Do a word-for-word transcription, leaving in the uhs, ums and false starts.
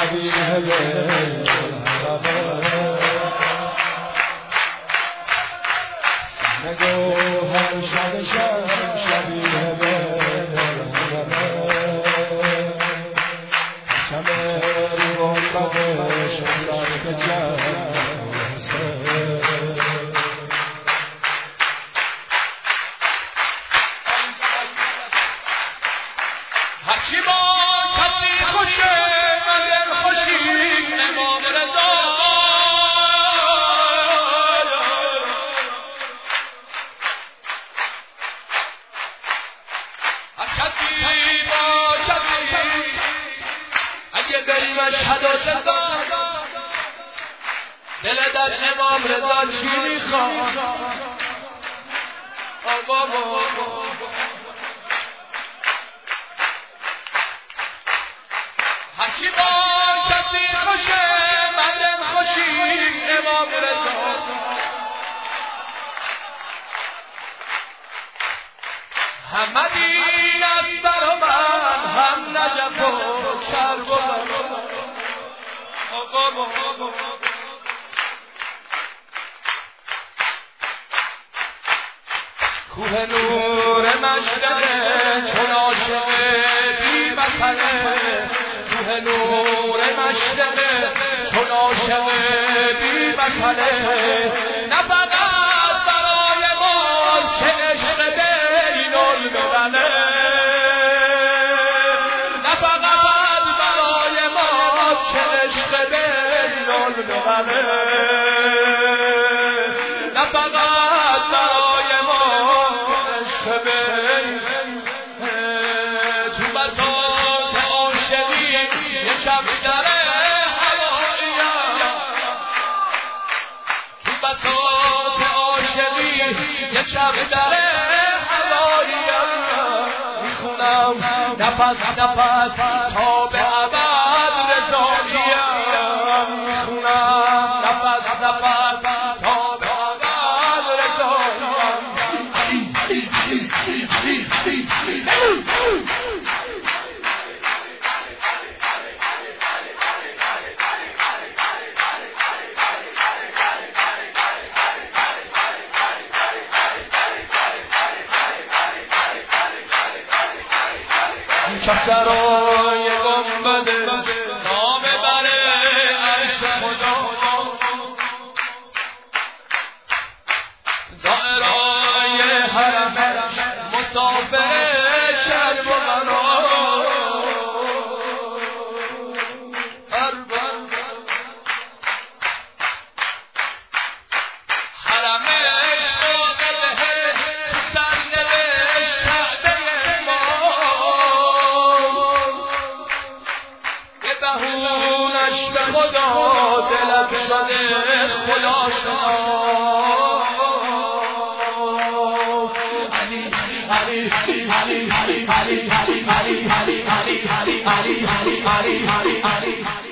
شبیه به نگو هر شب شب شبیه به شمه رو بدش سر جمع هرچی با کسی خوشه مگر خوشی امام رضا هر کسی با کسی اگه بری مشهد و سزا دل در امام رضا چی میخواد آقا هرچی با کسی خوشه من خوشی امام رضا هم مدینه است برا من هم نجف و کرب و کوه نور مشرقه چون عاشق بی مثله کوه نور مشرقه چون عاشق بی مثله نه فقط برای ما که عشق بین الملله نه فقط برای ما که عشق بین الملله نه فقط برای ما که عشق بین تو بساط عاشقی یکم داره هواییم تو بساط عاشقی یکم داره هواییم میخونم نفس نفس تا به ابد رضاییم میخونم نفس نفس تا به ابد رضاییم علی علی علی علی علی علی علی کفترای گنبد نام بره عرش خدا زائرای حرم مسافر کرب و منار بهونش به خدا دلت شده خدا شما علی علی علی علی علی علی علی علی علی علی علی علی علی علی علی